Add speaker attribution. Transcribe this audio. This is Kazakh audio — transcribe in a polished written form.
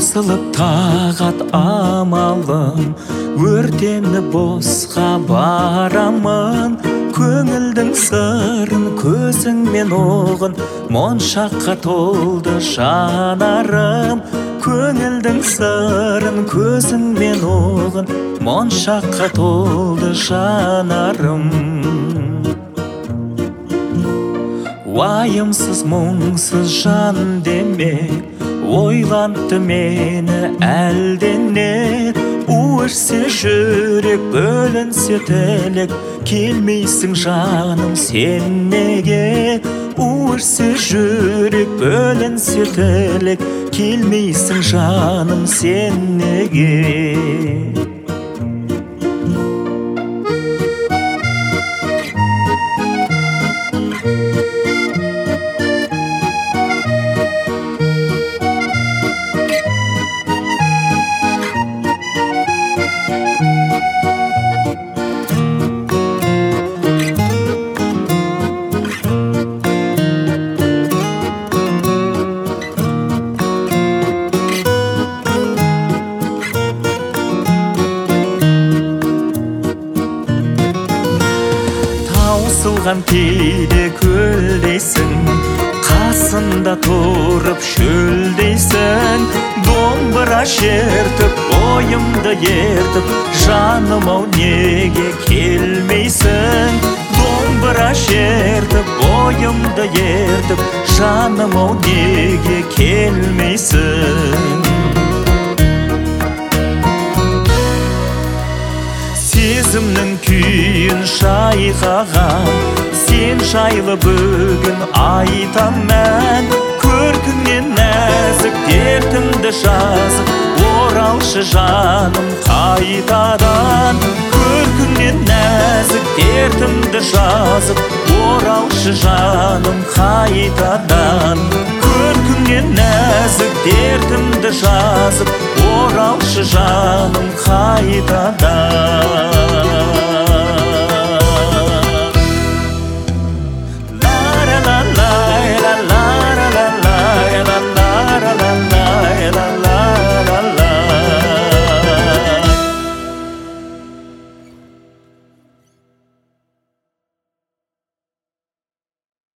Speaker 1: таусылып тағат амалым, өртеніп босқа барамын. Көңілдің сырын көзіңмен оғын, моншаққа толды жанарым. Көңілдің сырын көзіңмен оғын, моншаққа толды жанарым. Уайымсыз мұңсыз жан демек, ойлантты мені әлденет. Өрсе жүрек, бөлінсе тілек, келмейсің жаным сен неге? Өрсе жүрек, бөлінсе тілек, келмейсің жаным сен неге? Таусылған кейде көлдейсің, қасында тұрып шөлдейсің. Домбыра шертіп, ойымды ертіп, жаным-ау неге келмейсің? Домбыра шертіп, ойымды ертіп, жаным-ау неге келмейсің? Сезімнің күйін шайқаған, сен жайлы бүгін айтам мән. Көркіңнен нәзік дертімді жазып, оралшы жаным қайтадан. Көркіңнен нәзік дертімді жазып, оралшы жаным қайтадан. Көркіңнен нәзік дертімді жазып, оралшы жаным қайтадан.